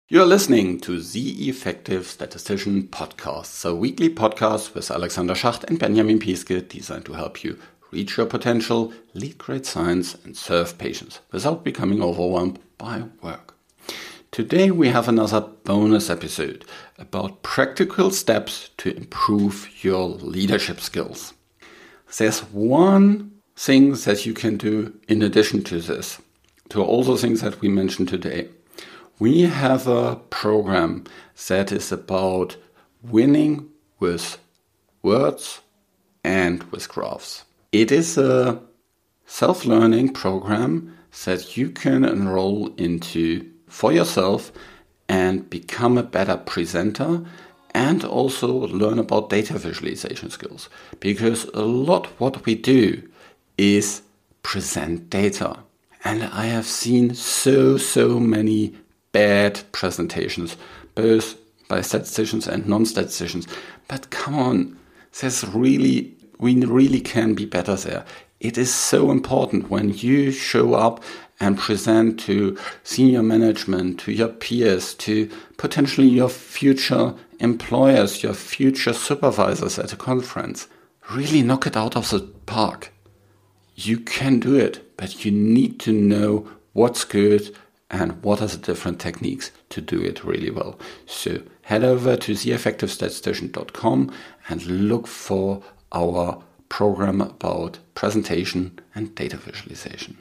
You're listening to The Effective Statistician Podcast, a weekly podcast with Alexander Schacht and Benjamin Pieske, designed to help you reach your potential, lead great science, and serve patients without becoming overwhelmed by work. Today we have another bonus episode about practical steps to improve your leadership skills. There's one thing that you can do in addition to this, to all the things that we mentioned today. We have a program that is about winning with words and with graphs. It is a self-learning program that you can enroll into for yourself and become a better presenter and also learn about data visualization skills. Because a lot what we do is present data. And I have seen so many bad presentations, both by statisticians and non-statisticians. But come on, we really can be better there. It is so important when you show up and present to senior management, to your peers, to potentially your future employers, your future supervisors at a conference. Really knock it out of the park. You can do it, but you need to know what's good and what are the different techniques to do it really well. So head over to theeffectivestatistician.com and look for our program about presentation and data visualization.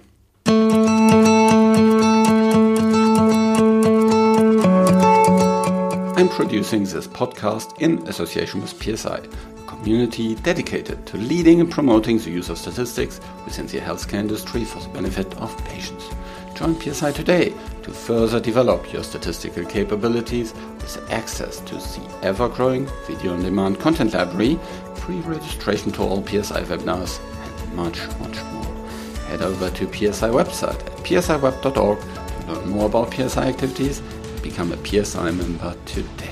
I'm producing this podcast in association with PSI, a community dedicated to leading and promoting the use of statistics within the healthcare industry for the benefit of patients. Join PSI today to further develop your statistical capabilities with access to the ever-growing video-on-demand content library, free registration to all PSI webinars, and much more. Head over to PSI website at psiweb.org to learn more about PSI activities and become a PSI member today.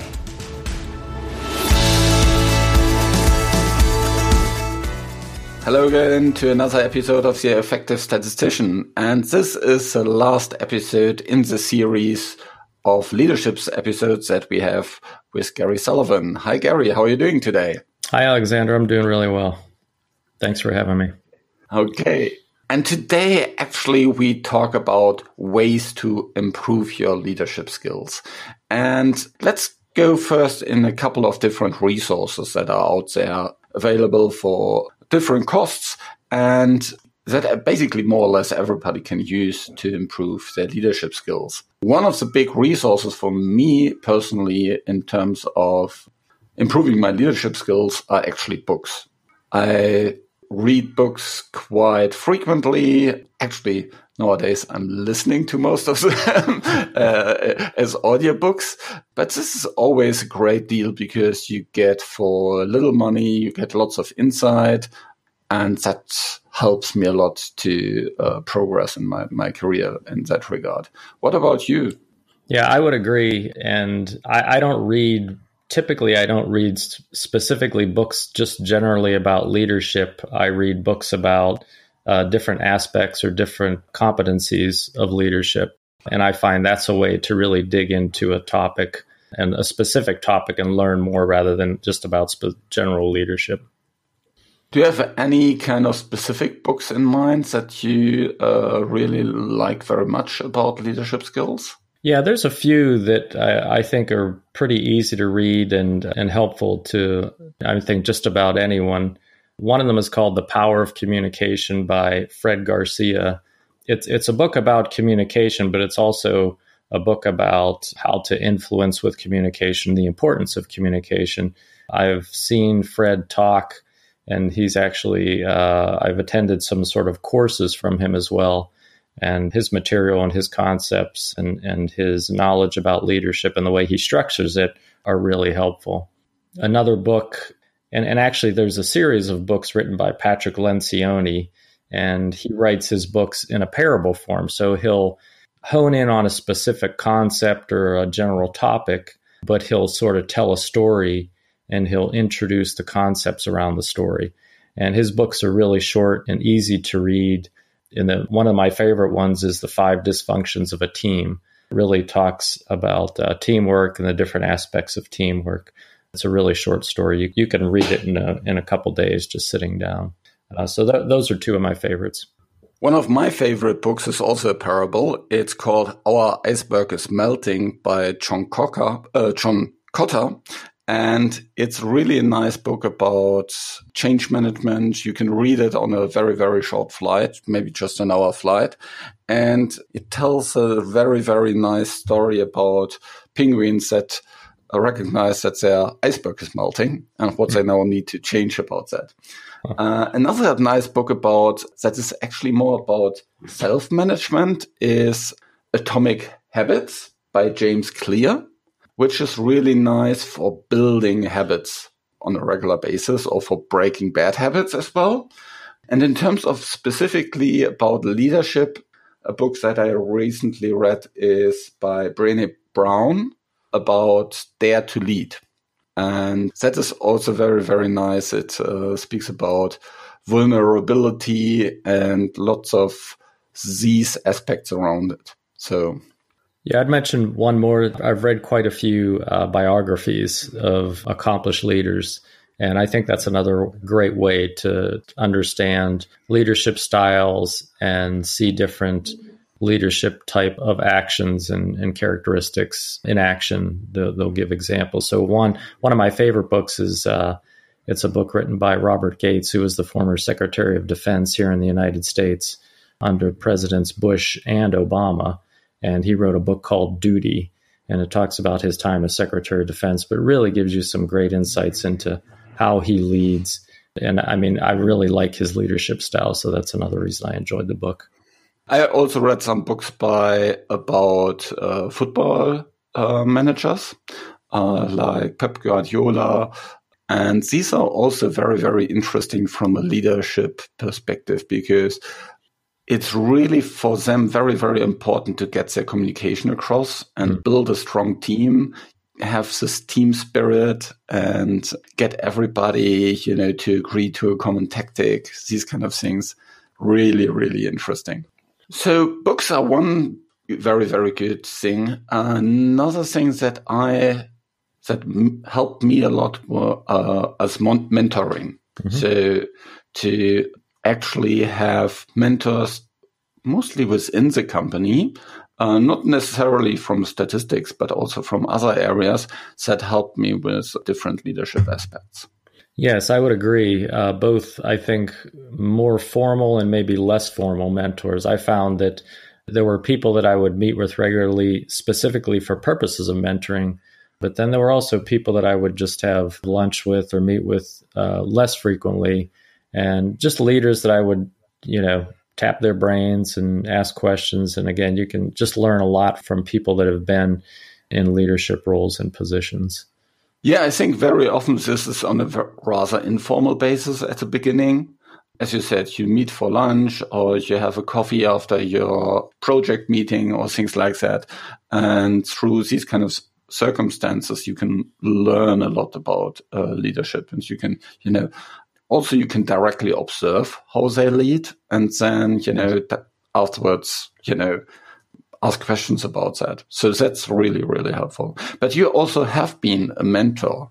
Hello again to another episode of The Effective Statistician, and this is the last episode in the series of leadership episodes that we have with Gary Sullivan. Hi Gary, how are you doing today? Hi Alexander, I'm doing really well. Thanks for having me. Okay, and today actually we talk about ways to improve your leadership skills. And let's go first in a couple of different resources that are out there available for different costs and that basically more or less everybody can use to improve their leadership skills. One of the big resources for me personally in terms of improving my leadership skills are actually books. I read books quite frequently. Actually, nowadays I'm listening to most of them as audiobooks. But this is always a great deal because you get for little money, you get lots of insight. And that helps me a lot to progress in my career in that regard. What about you? Yeah, I would agree. And I don't read specifically books just generally about leadership. I read books about different aspects or different competencies of leadership. And I find that's a way to really dig into a topic and a specific topic and learn more rather than just about general leadership. Do you have any kind of specific books in mind that you really like very much about leadership skills? Yeah, there's a few that I think are pretty easy to read and helpful to, I think, just about anyone. One of them is called The Power of Communication by Fred Garcia. It's a book about communication, but it's also a book about how to influence with communication, the importance of communication. I've seen Fred talk, and he's actually, I've attended some sort of courses from him as well. And his material and his concepts and his knowledge about leadership and the way he structures it are really helpful. Another book, and actually there's a series of books written by Patrick Lencioni, and he writes his books in a parable form. So he'll hone in on a specific concept or a general topic, but he'll sort of tell a story and he'll introduce the concepts around the story. And his books are really short and easy to read. And one of my favorite ones is The 5 Dysfunctions of a Team. really talks about teamwork and the different aspects of teamwork. It's a really short story. You can read it in a couple days just sitting down. So those are two of my favorites. One of my favorite books is also a parable. It's called Our Iceberg is Melting by John Kotter. And it's really a nice book about change management. You can read it on a very, very short flight, maybe just an hour flight. And it tells a very, very nice story about penguins that recognize that their iceberg is melting and what they now need to change about that. Another nice book about that is actually more about self-management is Atomic Habits by James Clear, which is really nice for building habits on a regular basis or for breaking bad habits as well. And in terms of specifically about leadership, a book that I recently read is by Brené Brown about Dare to Lead. And that is also very, very nice. It speaks about vulnerability and lots of these aspects around it. So, yeah, I'd mention one more. I've read quite a few biographies of accomplished leaders. And I think that's another great way to understand leadership styles and see different leadership type of actions and characteristics in action. They'll give examples. So one of my favorite books is it's a book written by Robert Gates, who was the former Secretary of Defense here in the United States under Presidents Bush and Obama. And he wrote a book called Duty, and it talks about his time as Secretary of Defense, but really gives you some great insights into how he leads. And I mean, I really like his leadership style, so that's another reason I enjoyed the book. I also read some books about football managers like Pep Guardiola. And these are also very, very interesting from a leadership perspective because it's really for them very, very important to get their communication across and build a strong team, have this team spirit and get everybody, to agree to a common tactic, these kind of things. Really, really interesting. So books are one very, very good thing. Another thing that helped me a lot were as mentoring. Mm-hmm. So to actually have mentors mostly within the company, not necessarily from statistics, but also from other areas that helped me with different leadership aspects. Yes, I would agree. Both, I think, more formal and maybe less formal mentors. I found that there were people that I would meet with regularly, specifically for purposes of mentoring. But then there were also people that I would just have lunch with or meet with less frequently. And just leaders that I would, tap their brains and ask questions. And again, you can just learn a lot from people that have been in leadership roles and positions. Yeah, I think very often this is on a rather informal basis at the beginning. As you said, you meet for lunch or you have a coffee after your project meeting or things like that. And through these kind of circumstances, you can learn a lot about leadership. And you can, also you can directly observe how they lead. And then, afterwards, ask questions about that. So that's really, really helpful. But you also have been a mentor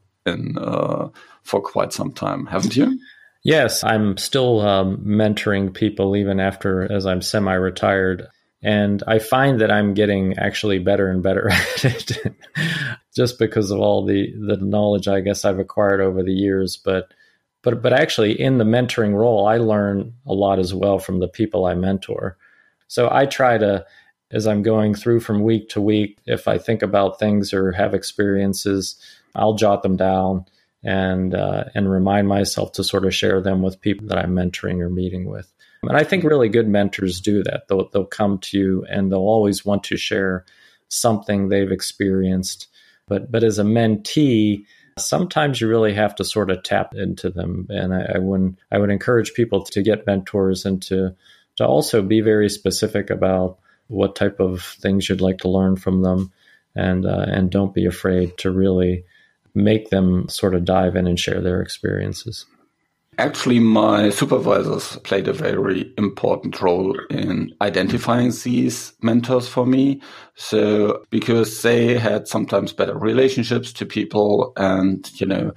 for quite some time, haven't you? Yes, I'm still mentoring people even as I'm semi-retired. And I find that I'm getting actually better and better at it just because of all the knowledge I guess I've acquired over the years. But actually in the mentoring role, I learn a lot as well from the people I mentor. So I try to, as I'm going through from week to week, if I think about things or have experiences, I'll jot them down and remind myself to sort of share them with people that I'm mentoring or meeting with. And I think really good mentors do that. They'll come to you and they'll always want to share something they've experienced. But as a mentee, sometimes you really have to sort of tap into them. And I would encourage people to get mentors and to also be very specific about what type of things you'd like to learn from them, and don't be afraid to really make them sort of dive in and share their experiences. Actually, my supervisors played a very important role in identifying these mentors for me. So, because they had sometimes better relationships to people and,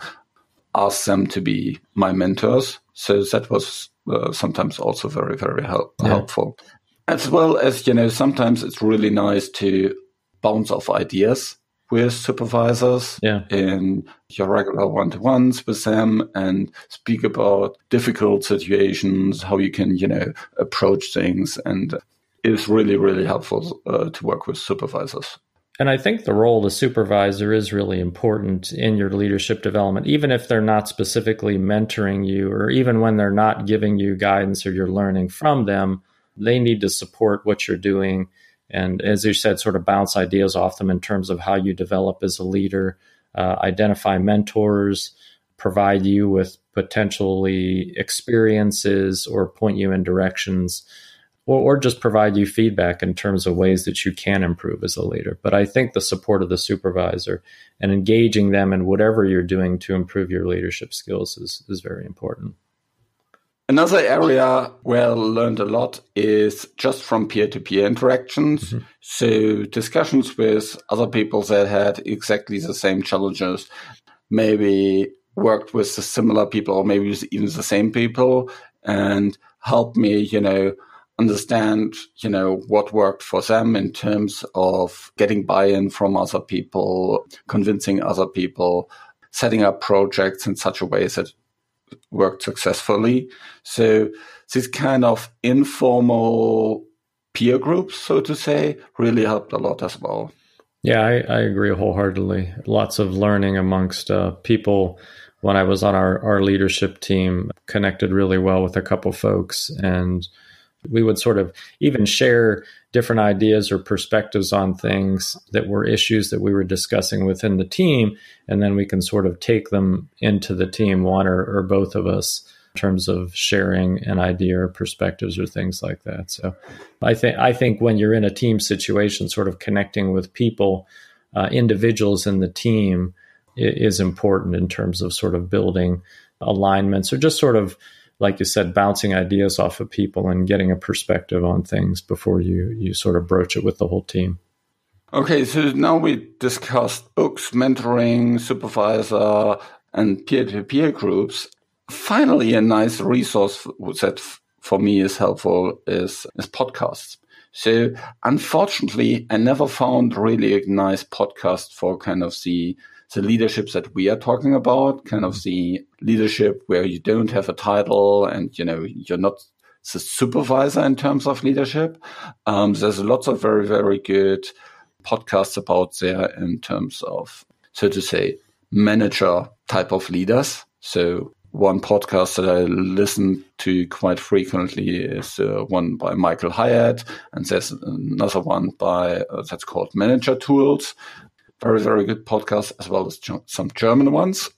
asked them to be my mentors. So that was sometimes also very, very helpful. As well as, sometimes it's really nice to bounce off ideas with supervisors in your regular one-to-ones with them and speak about difficult situations, how you can, approach things. And it's really, really helpful to work with supervisors. And I think the role of the supervisor is really important in your leadership development, even if they're not specifically mentoring you, or even when they're not giving you guidance or you're learning from them, they need to support what you're doing. And as you said, sort of bounce ideas off them in terms of how you develop as a leader, identify mentors, provide you with potentially experiences or point you in directions, or just provide you feedback in terms of ways that you can improve as a leader. But I think the support of the supervisor and engaging them in whatever you're doing to improve your leadership skills is very important. Another area where I learned a lot is just from peer-to-peer interactions. Mm-hmm. So discussions with other people that had exactly the same challenges, maybe worked with the similar people or maybe even the same people, and helped me, understand, what worked for them in terms of getting buy-in from other people, convincing other people, setting up projects in such a way that worked successfully. So this kind of informal peer groups, so to say, really helped a lot as well. Yeah, I agree wholeheartedly. Lots of learning amongst people. When I was on our leadership team, connected really well with a couple folks, and we would sort of even share different ideas or perspectives on things that were issues that we were discussing within the team. And then we can sort of take them into the team, one or both of us, in terms of sharing an idea or perspectives or things like that. So I think when you're in a team situation, sort of connecting with people, individuals in the team is important in terms of sort of building alignments or just sort of, like you said, bouncing ideas off of people and getting a perspective on things before you sort of broach it with the whole team. Okay, so now we discussed books, mentoring, supervisor, and peer-to-peer groups. Finally, a nice resource that for me is helpful is podcasts. So unfortunately, I never found really a nice podcast for kind of the leadership that we are talking about, kind of the leadership where you don't have a title and, you're not the supervisor in terms of leadership. There's lots of very, very good podcasts about there in terms of, so to say, manager type of leaders. So one podcast that I listen to quite frequently is one by Michael Hyatt, and there's another one by that's called Manager Tools. Very, very good podcast, as well as some German ones.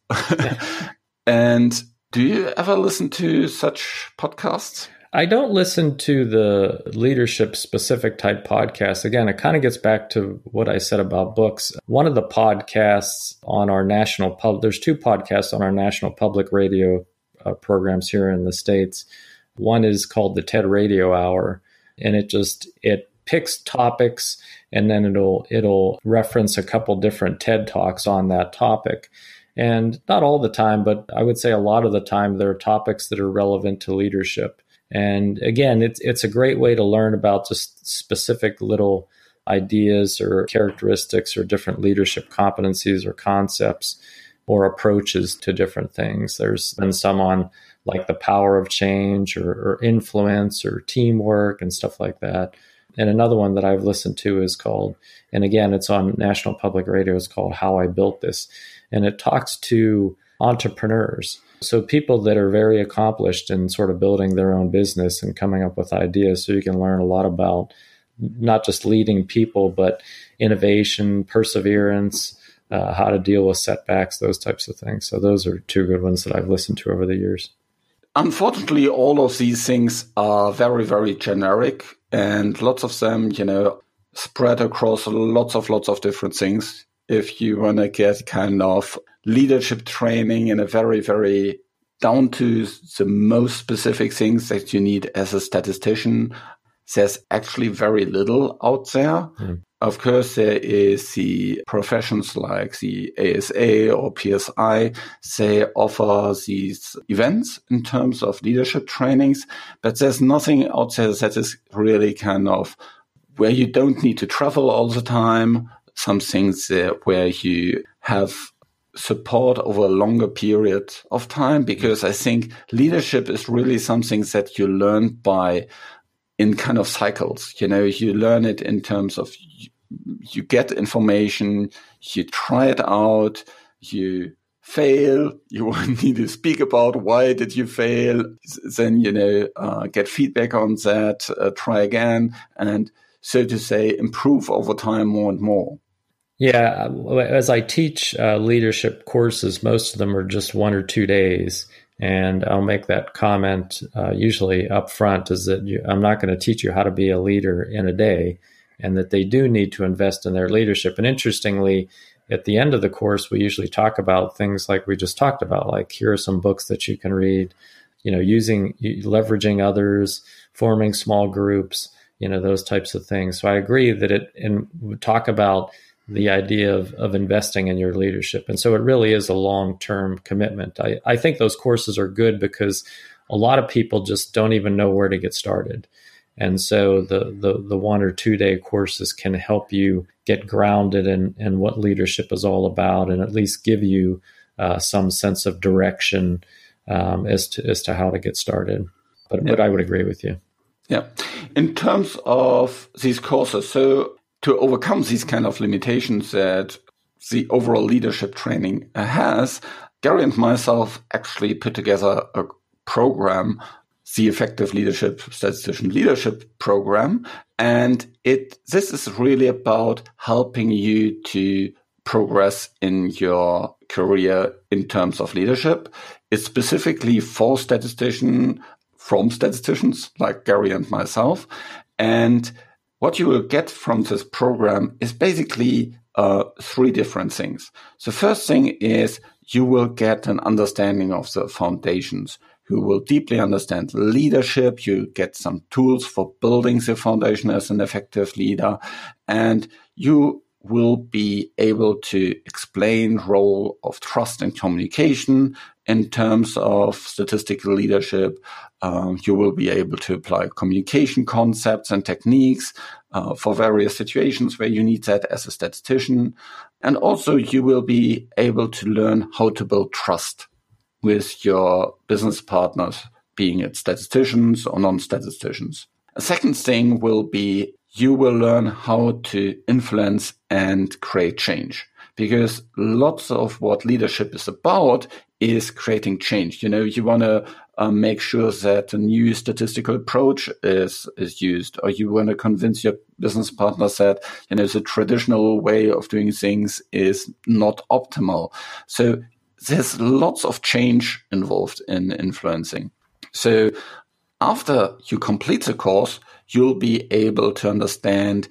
And do you ever listen to such podcasts? I don't listen to the leadership specific type podcasts. Again, it kind of gets back to what I said about books. One of the podcasts on our there's two podcasts on our national public radio programs here in the States. One is called the TED Radio Hour, and it picks topics, and then it'll reference a couple different TED Talks on that topic. And not all the time, but I would say a lot of the time, there are topics that are relevant to leadership. And again, it's a great way to learn about just specific little ideas or characteristics or different leadership competencies or concepts or approaches to different things. There's been some on like the power of change or influence or teamwork and stuff like that. And another one that I've listened to is called, and again, it's on National Public Radio, it's called How I Built This. And it talks to entrepreneurs. So people that are very accomplished in sort of building their own business and coming up with ideas. So you can learn a lot about not just leading people, but innovation, perseverance, how to deal with setbacks, those types of things. So those are two good ones that I've listened to over the years. Unfortunately, all of these things are very, very generic, and lots of them, spread across lots of different things. If you want to get kind of leadership training in a very, very down to the most specific things that you need as a statistician, there's actually very little out there. Of course, there is the professions like the ASA or PSI. They offer these events in terms of leadership trainings, but there's nothing out there that is really kind of where you don't need to travel all the time, some things where you have support over a longer period of time, because I think leadership is really something that you learn in kind of cycles. You learn it in terms of you get information, you try it out, you fail, you need to speak about why did you fail, then, get feedback on that, try again, and so to say, improve over time more and more. Yeah, as I teach leadership courses, most of them are just 1 or 2 days. And I'll make that comment usually up front, is that I'm not going to teach you how to be a leader in a day, and that they do need to invest in their leadership. And interestingly, at the end of the course, we usually talk about things like we just talked about, like here are some books that you can read, leveraging others, forming small groups, those types of things. So I agree that we talk about the idea of investing in your leadership. And so it really is a long-term commitment. I think those courses are good because a lot of people just don't even know where to get started. And so the 1 or 2 day courses can help you get grounded in what leadership is all about, and at least give you some sense of direction as to how to get started. But I would agree with you. Yeah. In terms of these courses, so to overcome these kind of limitations that the overall leadership training has, Gary and myself actually put together a program, the Effective Leadership Statistician Leadership Program. And this is really about helping you to progress in your career in terms of leadership. It's specifically for from statisticians like Gary and myself. And what you will get from this program is basically 3 different things. The first thing is you will get an understanding of the foundations. You will deeply understand leadership. You get some tools for building the foundation as an effective leader. And you will be able to explain the role of trust and communication in terms of statistical leadership. You will be able to apply communication concepts and techniques for various situations where you need that as a statistician. And also you will be able to learn how to build trust with your business partners, being it statisticians or non-statisticians. A second thing will be you will learn how to influence and create change, because lots of what leadership is about is creating change. You want to make sure that a new statistical approach is used, or you want to convince your business partners that the traditional way of doing things is not optimal. So there's lots of change involved in influencing. So after you complete the course, you'll be able to understand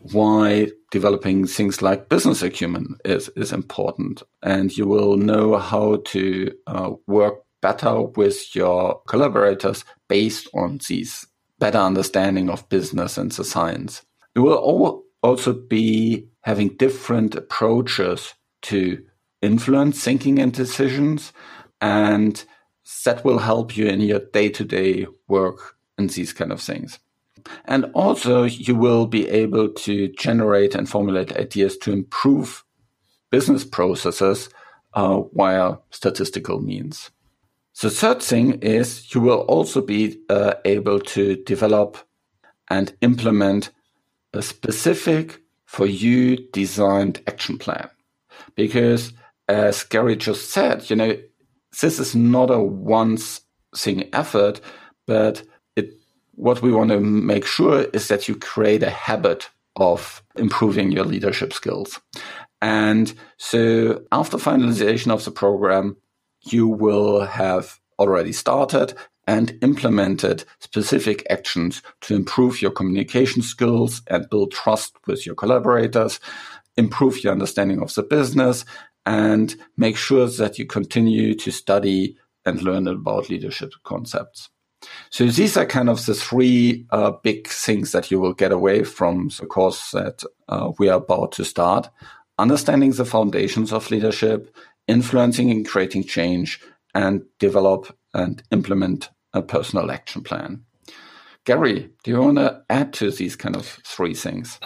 why developing things like business acumen is important. And you will know how to work better with your collaborators based on these better understanding of business and the science. You will also be having different approaches to influence thinking and decisions, and that will help you in your day-to-day work and these kind of things. And also you will be able to generate and formulate ideas to improve business processes via statistical means. The third thing is you will also be able to develop and implement a specific for you designed action plan. Because as Gary just said, this is not a once thing effort, but what we want to make sure is that you create a habit of improving your leadership skills. And so after finalization of the program, you will have already started and implemented specific actions to improve your communication skills and build trust with your collaborators, improve your understanding of the business, and make sure that you continue to study and learn about leadership concepts. So these are kind of the three big things that you will get away from the course that we are about to start. Understanding the foundations of leadership, influencing and creating change, and develop and implement a personal action plan. Gary, do you want to add to these kind of three things?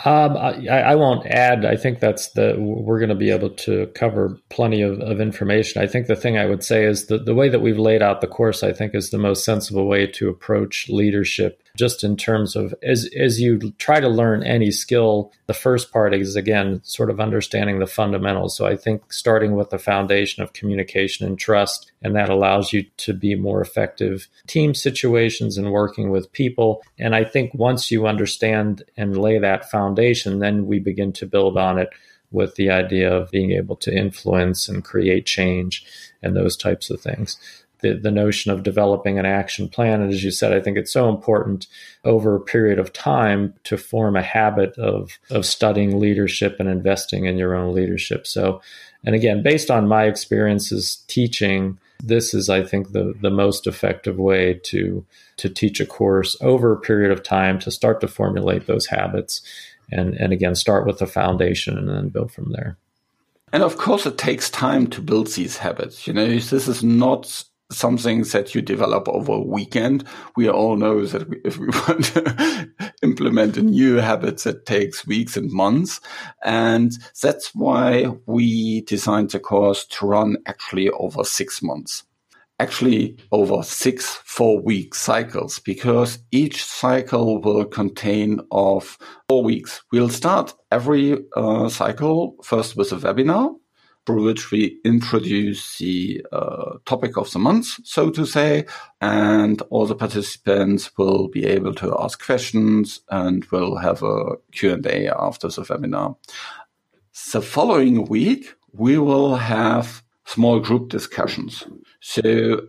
I won't add. I think we're going to be able to cover plenty of information. I think the thing I would say is that the way that we've laid out the course, I think, is the most sensible way to approach leadership, just in terms of as you try to learn any skill, the first part is, again, sort of understanding the fundamentals. So I think starting with the foundation of communication and trust, and that allows you to be more effective in team situations and working with people. And I think once you understand and lay that foundation, then we begin to build on it with the idea of being able to influence and create change and those types of things. The notion of developing an action plan, and as you said, I think it's so important over a period of time to form a habit of studying leadership and investing in your own leadership. So, and again, based on my experiences teaching, this is, I think, the most effective way to teach a course over a period of time, to start to formulate those habits, and again, start with the foundation and then build from there. And of course, it takes time to build these habits. This is not something that you develop over a weekend. We all know that if we want to implement a new habit, that takes weeks and months. And that's why we designed the course to run actually over 6 months. Actually over 6 4-week cycles, because each cycle will contain of 4 weeks. We'll start every cycle first with a webinar, through which we introduce the topic of the month, so to say, and all the participants will be able to ask questions, and we'll have a Q&A after the webinar. The following week, we will have small group discussions. So,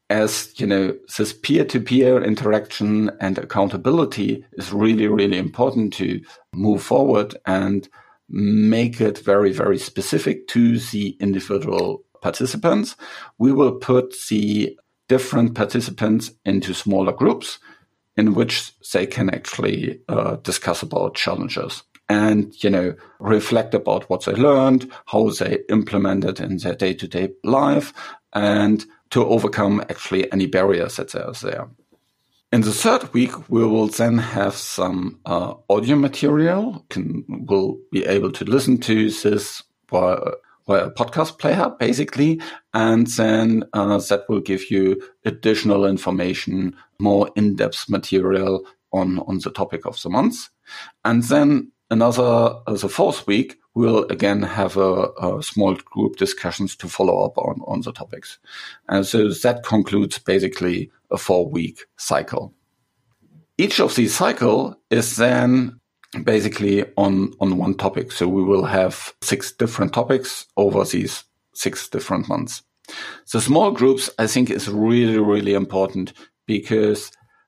as you know, this peer-to-peer interaction and accountability is really, really important to move forward and make it very, very specific to the individual participants. We will put the different participants into smaller groups in which they can actually discuss about challenges and, reflect about what they learned, how they implement it in their day-to-day life, and to overcome actually any barriers that are there. In the third week, we will then have some audio material. We'll be able to listen to this via a podcast player, basically, and then that will give you additional information, more in-depth material on the topic of the month. And then the fourth week, we'll again have a small group discussions to follow up on the topics. And so that concludes basically a 4-week cycle. Each of these cycles is then basically on one topic. So we will have 6 different topics over these 6 different months. The small groups, I think, is really, really important because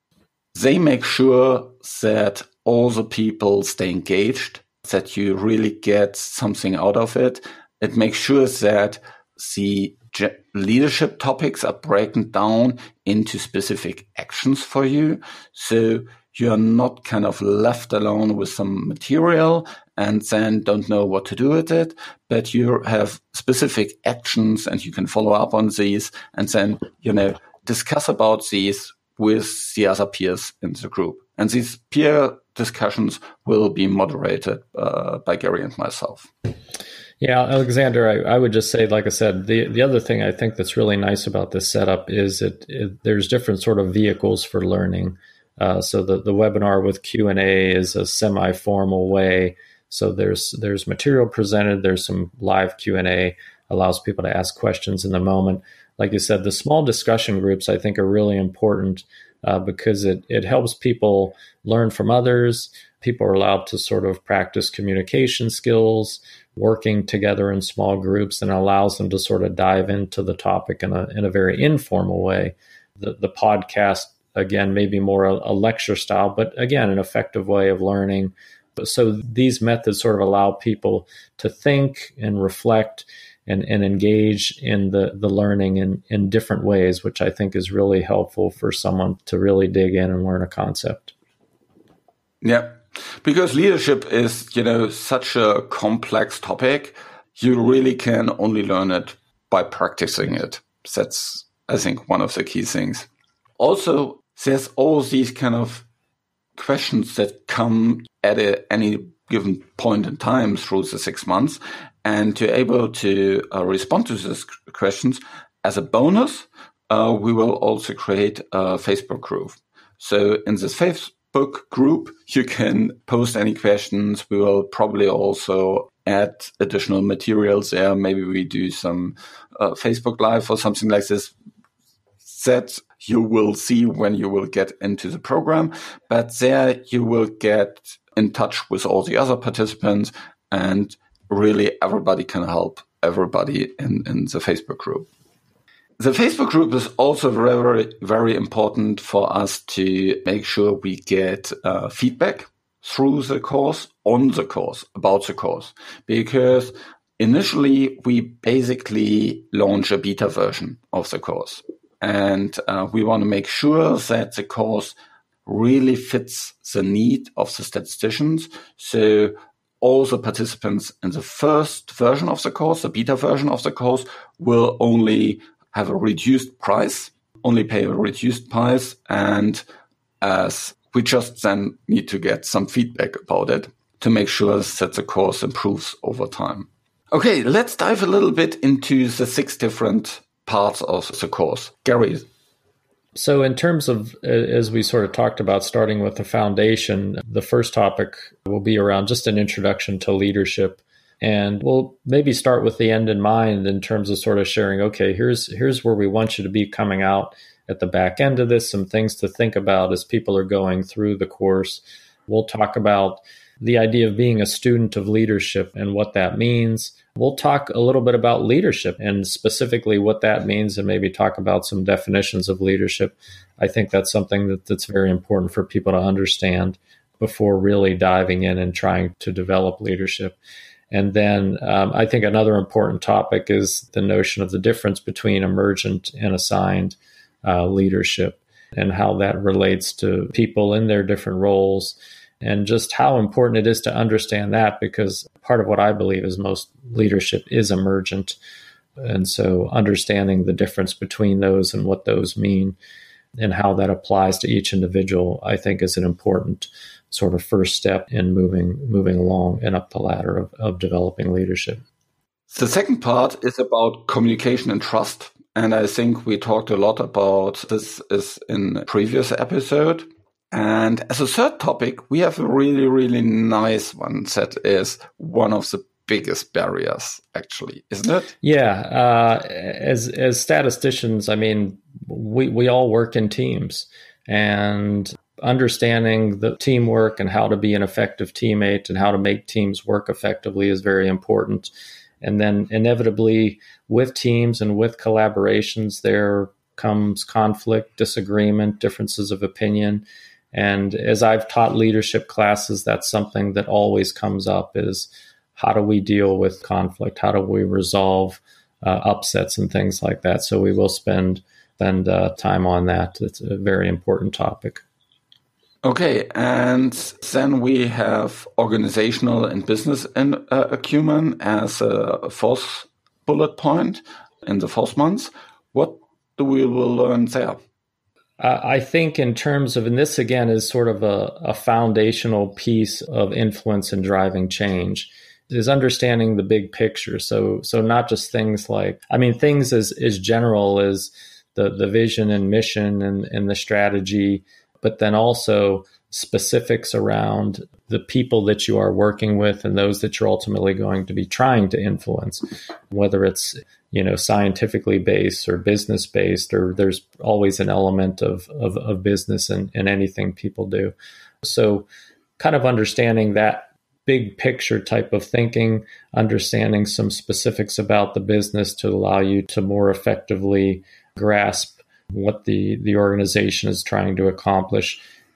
they make sure that all the people stay engaged, that you really get something out of it. It makes sure that the leadership topics are broken down into specific actions for you. So you're not kind of left alone with some material and then don't know what to do with it, but you have specific actions and you can follow up on these and then, discuss about these with the other peers in the group. And these peer discussions will be moderated by Gary and myself. Yeah, Alexander, I would just say, like I said, the other thing I think that's really nice about this setup is there's different sort of vehicles for learning. So the webinar with Q&A is a semi-formal way. So there's material presented, there's some live Q&A, allows people to ask questions in the moment. Like you said, the small discussion groups I think are really important because it helps people learn from others. People are allowed to sort of practice communication skills, working together in small groups, and allows them to sort of dive into the topic in a very informal way. The podcast, again, maybe more a lecture style, but again, an effective way of learning So these methods sort of allow people to think and reflect and engage in the learning in different ways, which I think is really helpful for someone to really dig in and learn a concept. Yeah, because leadership is, such a complex topic. You really can only learn it by practicing it. That's, I think, one of the key things. Also, there's all these kind of questions that come at any given point in time through the 6 months. And to be able to respond to these questions, as a bonus, we will also create a Facebook group. So in this Facebook group, you can post any questions. We will probably also add additional materials there. Maybe we do some Facebook Live or something like this that you will see when you will get into the program. But there you will get in touch with all the other participants, and really everybody can help everybody in the Facebook group. The Facebook group is also very, very important for us to make sure we get feedback through the course, on the course, about the course. Because initially we basically launch a beta version of the course. And we want to make sure that the course really fits the need of the statisticians. So all the participants in the first version of the course, the beta version of the course, will only have a reduced price, only pay a reduced price. And as we just then need to get some feedback about it to make sure that the course improves over time. Okay, let's dive a little bit into the 6 different parts of the course. Gary. So in terms of, as we sort of talked about, starting with the foundation, the first topic will be around just an introduction to leadership. And we'll maybe start with the end in mind in terms of sort of sharing, okay, here's where we want you to be coming out at the back end of this, some things to think about as people are going through the course. We'll talk about the idea of being a student of leadership and what that means. We'll talk a little bit about leadership and specifically what that means, and maybe talk about some definitions of leadership. I think that's something that's very important for people to understand before really diving in and trying to develop leadership. And then I think another important topic is the notion of the difference between emergent and assigned leadership and how that relates to people in their different roles, and just how important it is to understand that, because part of what I believe is most leadership is emergent. And so understanding the difference between those and what those mean and how that applies to each individual, I think is an important sort of first step in moving along and up the ladder of developing leadership. The second part is about communication and trust. And I think we talked a lot about this is in a previous episode. And as a third topic, we have a really, really nice one that is one of the biggest barriers, actually, isn't it? Yeah. As statisticians, I mean, we all work in teams, and understanding the teamwork and how to be an effective teammate and how to make teams work effectively is very important. And then inevitably with teams and with collaborations, there comes conflict, disagreement, differences of opinion. And as I've taught leadership classes, that's something that always comes up is how do we deal with conflict? How do we resolve upsets and things like that? So we will spend time on that. It's a very important topic. Okay, and then we have organizational and business acumen as a fourth bullet point in the 4th month. What do we will learn there? I think in terms of, and this again is sort of a foundational piece of influence and driving change, is understanding the big picture. So not just things like, I mean, things as general as the vision and mission and the strategy, but then also specifics around the people that you are working with and those that you're ultimately going to be trying to influence, whether it's scientifically based or business based, or there's always an element of business in anything people do. So kind of understanding that big picture type of thinking, understanding some specifics about the business to allow you to more effectively grasp what the organization is trying to accomplish.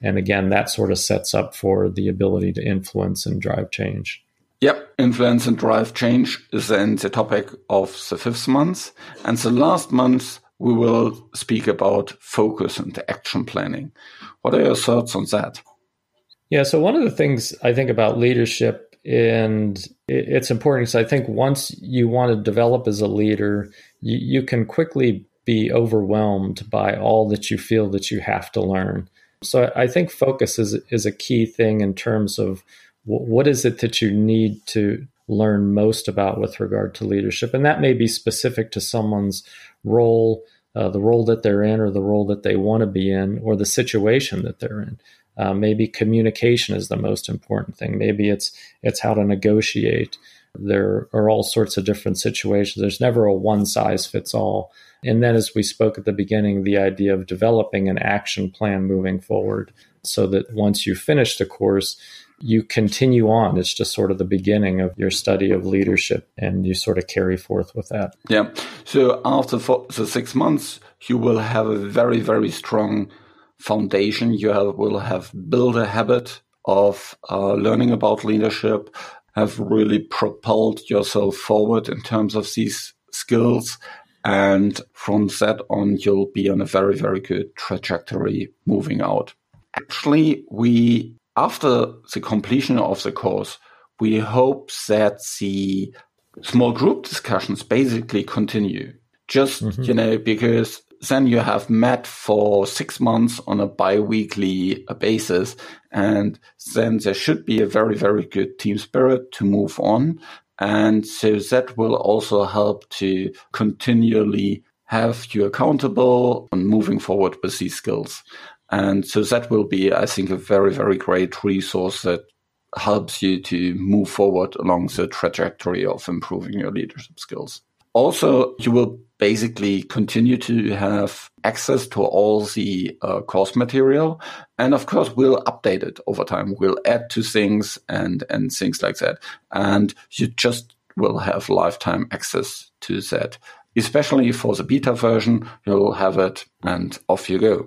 And again, that sort of sets up for the ability to influence and drive change. Yep, influence and drive change is then the topic of the 5th month. And the last month, we will speak about focus and action planning. What are your thoughts on that? Yeah, so one of the things I think about leadership, and it's important because I think once you want to develop as a leader, you can quickly be overwhelmed by all that you feel that you have to learn. So I think focus is a key thing in terms of what is it that you need to learn most about with regard to leadership. And that may be specific to someone's role, the role that they're in or the role that they want to be in or the situation that they're in. Maybe communication is the most important thing. Maybe it's how to negotiate. There are all sorts of different situations. There's never a one size fits all. And then as we spoke at the beginning, the idea of developing an action plan moving forward so that once you finish the course, you continue on. It's just sort of the beginning of your study of leadership and you sort of carry forth with that. Yeah. So after the 6 months, you will have a very, very strong foundation. You will have built a habit of learning about leadership, have really propelled yourself forward in terms of these skills. And from that on, you'll be on a very, very good trajectory moving out. Actually, after the completion of the course, we hope that the small group discussions basically continue. Just, because then you have met for 6 months on a bi-weekly basis, and then there should be a very, very good team spirit to move on. And so that will also help to continually have you accountable on moving forward with these skills. And so that will be, I think, a very, very great resource that helps you to move forward along the trajectory of improving your leadership skills. Also, you will basically continue to have access to all the course material. And of course, we'll update it over time. We'll add to things and things like that. And you just will have lifetime access to that. Especially for the beta version, you'll have it and off you go.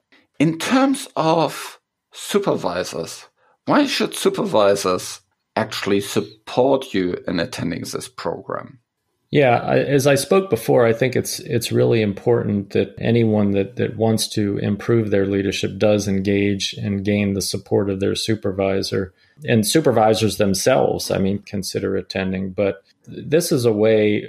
In terms of supervisors, why should supervisors actually support you in attending this program? Yeah, as I spoke before, I think it's really important that anyone that wants to improve their leadership does engage and gain the support of their supervisor. And supervisors themselves, consider attending. But this is a way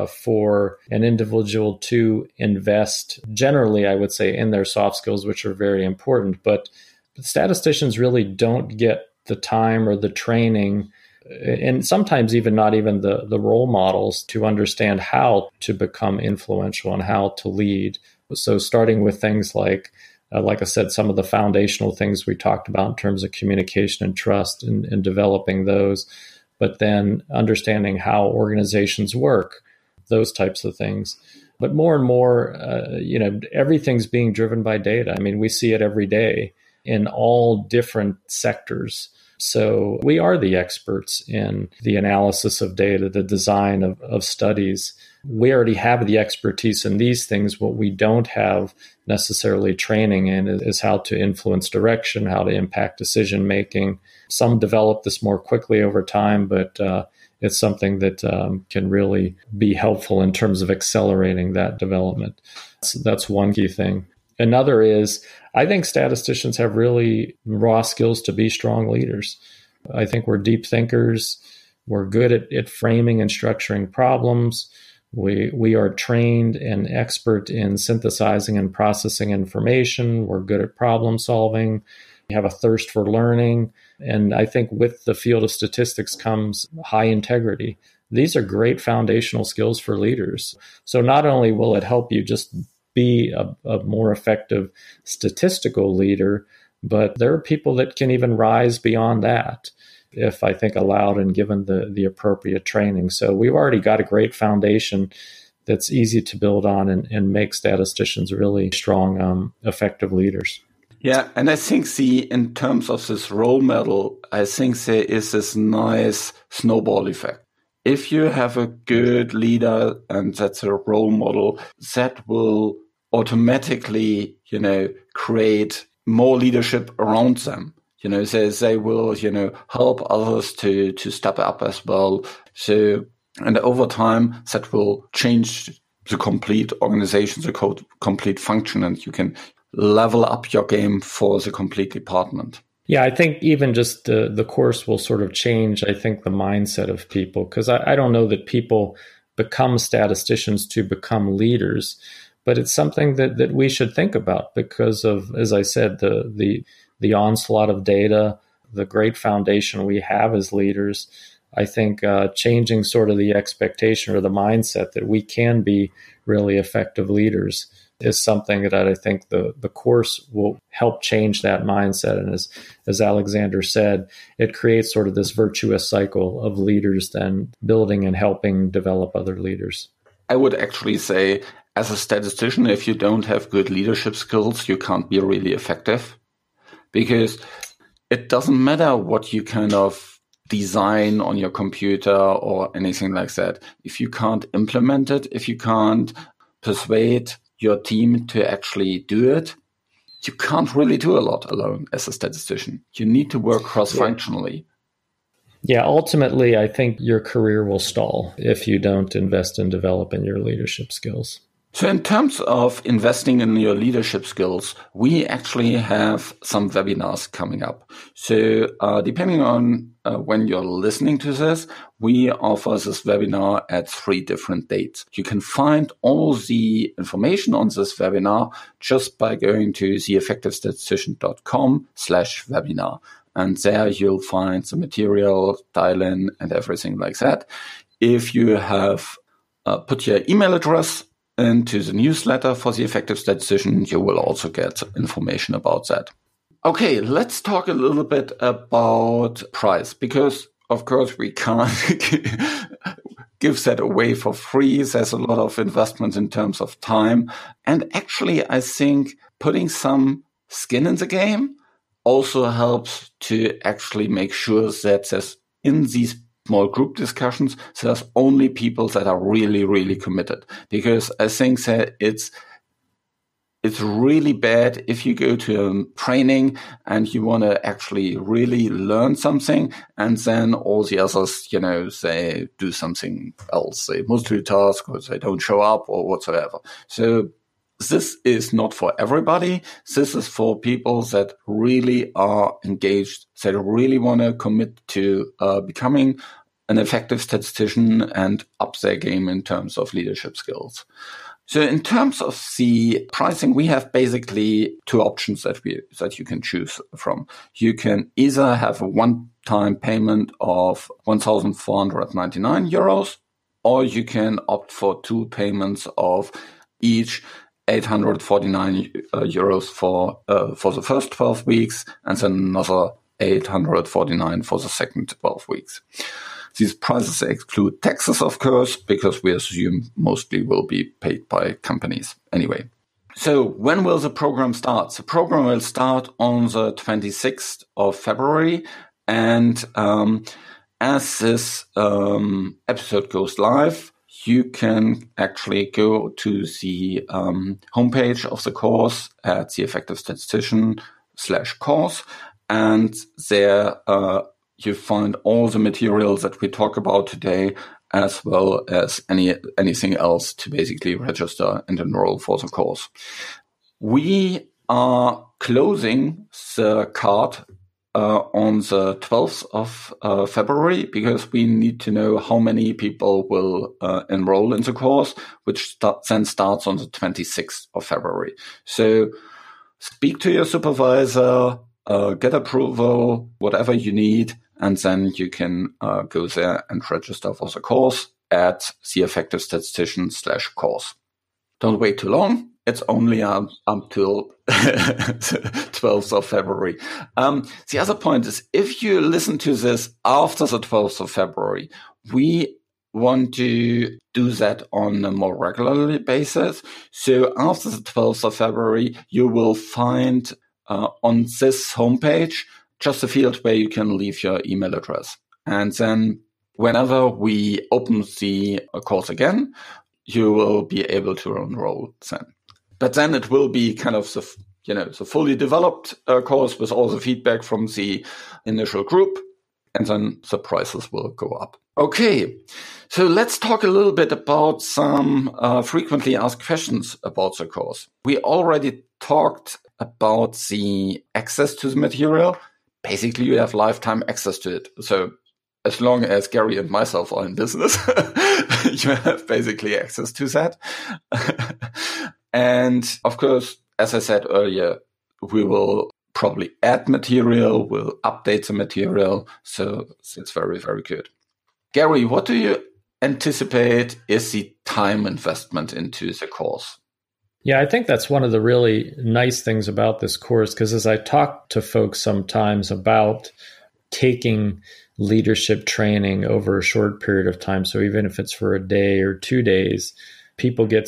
for an individual to invest, generally, I would say, in their soft skills, which are very important. But statisticians really don't get the time or the training, and sometimes even not even the role models to understand how to become influential and how to lead. So starting with things like I said, some of the foundational things we talked about in terms of communication and trust and developing those, but then understanding how organizations work, those types of things. But more and more, everything's being driven by data. We see it every day in all different sectors. So we are the experts in the analysis of data, the design of studies. We already have the expertise in these things. What we don't have necessarily training in is how to influence direction, how to impact decision making. Some develop this more quickly over time, but it's something that can really be helpful in terms of accelerating that development. So that's one key thing. Another is, I think statisticians have really raw skills to be strong leaders. I think we're deep thinkers. We're good at framing and structuring problems. We are trained and expert in synthesizing and processing information. We're good at problem solving. We have a thirst for learning. And I think with the field of statistics comes high integrity. These are great foundational skills for leaders. So not only will it help you just be a more effective statistical leader, but there are people that can even rise beyond that if I think allowed and given the appropriate training. So we've already got a great foundation that's easy to build on and make statisticians really strong, effective leaders. Yeah, and I think in terms of this role model, I think there is this nice snowball effect. If you have a good leader and that's a role model, that will automatically, create more leadership around them. They will, help others to step up as well. So, and over time, that will change the complete organization, the complete function, and you can level up your game for the complete department. Yeah, I think even just the course will sort of change, I think, the mindset of people, because I don't know that people become statisticians to become leaders, but it's something that we should think about because of, as I said, the onslaught of data, the great foundation we have as leaders. I think changing sort of the expectation or the mindset that we can be really effective leaders is something that I think the course will help change that mindset. And as Alexander said, it creates sort of this virtuous cycle of leaders then building and helping develop other leaders. I would actually say, as a statistician, if you don't have good leadership skills, you can't be really effective, because it doesn't matter what you kind of design on your computer or anything like that. If you can't implement it, if you can't persuade your team to actually do it, you can't really do a lot alone as a statistician. You need to work cross-functionally. Yeah, ultimately, I think your career will stall if you don't invest in developing your leadership skills. So in terms of investing in your leadership skills, we actually have some webinars coming up. So depending on when you're listening to this, we offer this webinar at 3 different dates. You can find all the information on this webinar just by going to theeffectivestatistician.com/webinar. And there you'll find the material, dial-in, and everything like that. If you have put your email address into the newsletter for The Effective Statistician, you will also get information about that. Okay, let's talk a little bit about price, because of course we can't give that away for free. There's a lot of investment in terms of time. And actually, I think putting some skin in the game also helps to actually make sure that there's, in these small group discussions, there's only people that are really, really committed. Because I think that it's really bad if you go to a training and you want to actually really learn something, and then all the others, they do something else. They multitask, or they don't show up, or whatsoever. So this is not for everybody. This is for people that really are engaged, that really want to commit to becoming an effective statistician and up their game in terms of leadership skills. So in terms of the pricing, we have basically 2 options that you can choose from. You can either have a one-time payment of 1,499 euros, or you can opt for 2 payments of each 849 euros for the first 12 weeks, and then another 849 for the second 12 weeks. These prices exclude taxes, of course, because we assume mostly will be paid by companies anyway. So when will the program start? The program will start on the 26th of February. And as this episode goes live, you can actually go to the homepage of the course at theeffectivestatistician.com/course, and there you find all the materials that we talk about today, as well as anything else to basically register and enroll for the course. We are closing the card on the 12th of February, because we need to know how many people will enroll in the course, which then starts on the 26th of February. So speak to your supervisor, get approval, whatever you need, and then you can go there and register for the course at theeffectivestatistician.com/course. Don't wait too long. It's only until the 12th of February. The other point is, if you listen to this after the 12th of February, we want to do that on a more regular basis. So after the 12th of February, you will find on this homepage just a field where you can leave your email address. And then whenever we open the course again, you will be able to enroll then. But then it will be kind of the fully developed course with all the feedback from the initial group, and then the prices will go up. Okay, so let's talk a little bit about some frequently asked questions about the course. We already talked about the access to the material. Basically, you have lifetime access to it. So as long as Gary and myself are in business, you have basically access to that. And of course, as I said earlier, we will probably add material, we'll update the material. So it's very, very good. Gary, what do you anticipate is the time investment into the course? Yeah, I think that's one of the really nice things about this course, because as I talk to folks sometimes about taking leadership training over a short period of time, so even if it's for a day or 2 days, people get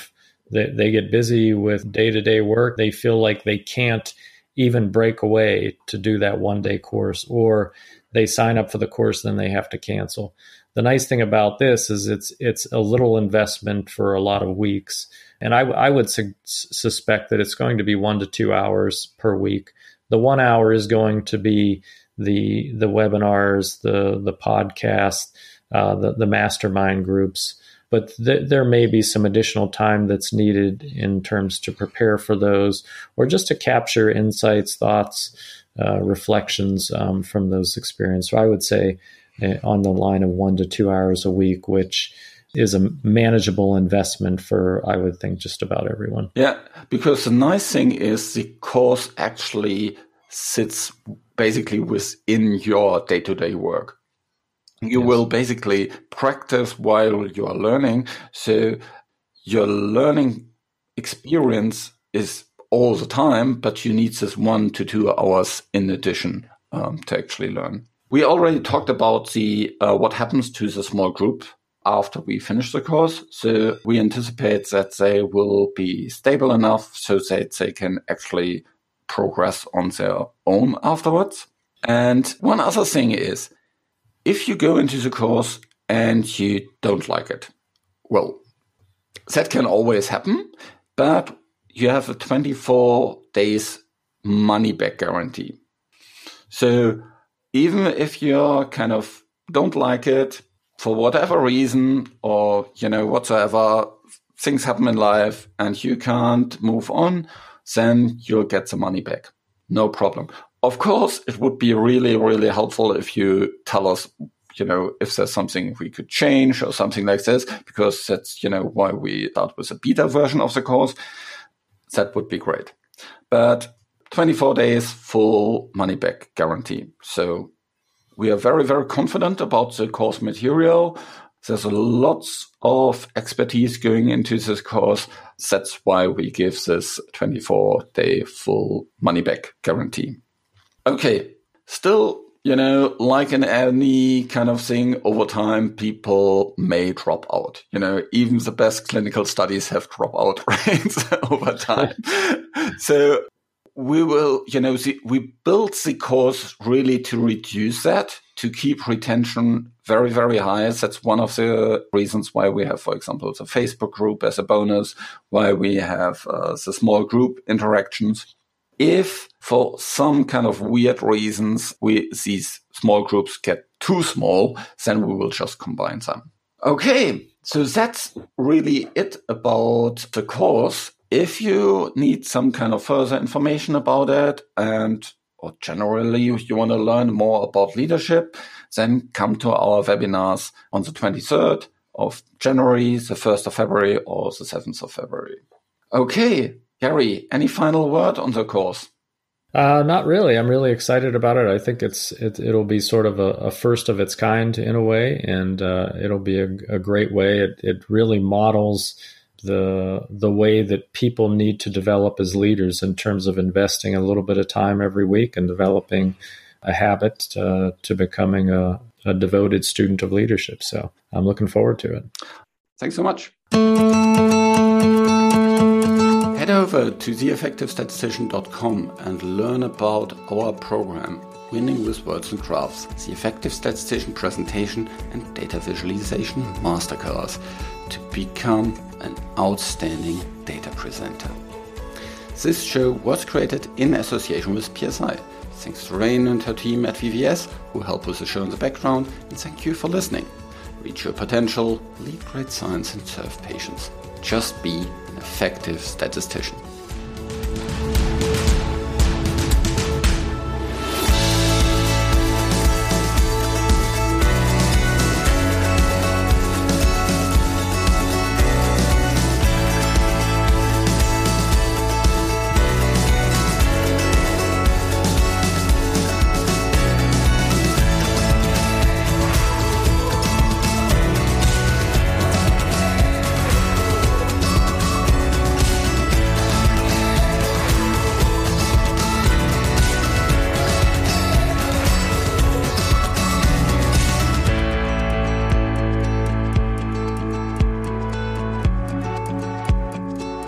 they get busy with day-to-day work. They feel like they can't even break away to do that one-day course, or they sign up for the course, then they have to cancel. The nice thing about this is it's a little investment for a lot of weeks. And I would suspect that it's going to be 1 to 2 hours per week. The 1 hour is going to be the webinars, the podcast, the mastermind groups. But there may be some additional time that's needed in terms to prepare for those, or just to capture insights, thoughts, reflections from those experiences. So I would say on the line of 1 to 2 hours a week, which is a manageable investment for, I would think, just about everyone. Yeah, because the nice thing is the course actually sits basically within your day-to-day work. You will basically practice while you are learning. So your learning experience is all the time, but you need this 1 to 2 hours in addition to actually learn. We already talked about the what happens to the small group after we finish the course. So we anticipate that they will be stable enough so that they can actually progress on their own afterwards. And one other thing is, if you go into the course and you don't like it, well, that can always happen, but you have a 24 days money back guarantee. So even if you kind of don't like it for whatever reason, or, whatsoever, things happen in life and you can't move on, then you'll get the money back. No problem. Of course, it would be really, really helpful if you tell us, if there's something we could change or something like this, because that's, why we start with a beta version of the course. That would be great. But 24 days full money back guarantee. So we are very, very confident about the course material. There's lots of expertise going into this course. That's why we give this 24-day full money back guarantee. Okay, still, like in any kind of thing, over time, people may drop out. Even the best clinical studies have dropout rates over time. So we will, we built the course really to reduce that, to keep retention very, very high. That's one of the reasons why we have, for example, the Facebook group as a bonus, why we have the small group interactions. If for some kind of weird reasons these small groups get too small, then we will just combine them. Okay, so that's really it about the course. If you need some kind of further information about it, or generally you want to learn more about leadership, then come to our webinars on the 23rd of January, the 1st of February, or the 7th of February. Okay, Gary, any final word on the course? Not really. I'm really excited about it. I think it'll be sort of a first of its kind in a way, and it'll be a great way. It really models the way that people need to develop as leaders in terms of investing a little bit of time every week and developing a habit to becoming a devoted student of leadership. So I'm looking forward to it. Thanks so much. Head over to theeffectivestatistician.com and learn about our program, Winning with Words and Graphs, the Effective Statistician Presentation and Data Visualization Masterclass, to become an outstanding data presenter. This show was created in association with PSI. Thanks to Rain and her team at VVS, who help with the show in the background, and thank you for listening. Reach your potential, lead great science, and serve patients. Just be an effective statistician.